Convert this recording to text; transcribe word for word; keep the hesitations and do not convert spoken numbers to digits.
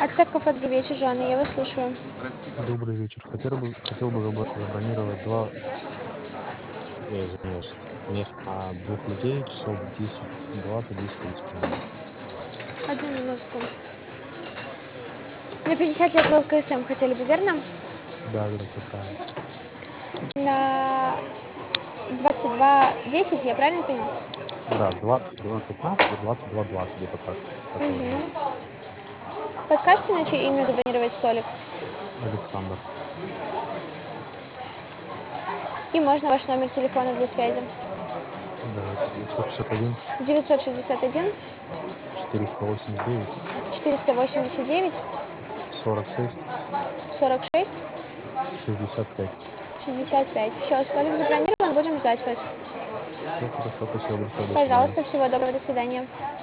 Ацтек кафе, добрый вечер, Жанна, я вас слушаю. Добрый вечер. Хотел бы хотел бы забро забронировать два, я извиняюсь, мест на двух людей часов в десять двадцать, десять тридцать примерно. Одну минутку. На пятьдесят лет в ЛКСМ хотели бы, верно? Да-да-да, всё правильно. На двадцать два десять, я правильно поняла? Да, два два пятнадцать и двадцать два двадцать, где-то так, в такое время. Мгм. Подскажете, на чье имя забронировать столик? Александр. И можно ваш номер телефона для связи? Давайте. девятьсот шестьдесят один девятьсот шестьдесят один четыреста восемьдесят девять четыреста восемьдесят девять сорок шесть сорок шесть шестьдесят пять. шестьдесят пять. Все, столик забронирован, будем ждать вас. Всё хорошо, спасибо большое, до свидания. Пожалуйста, всего доброго, до свидания.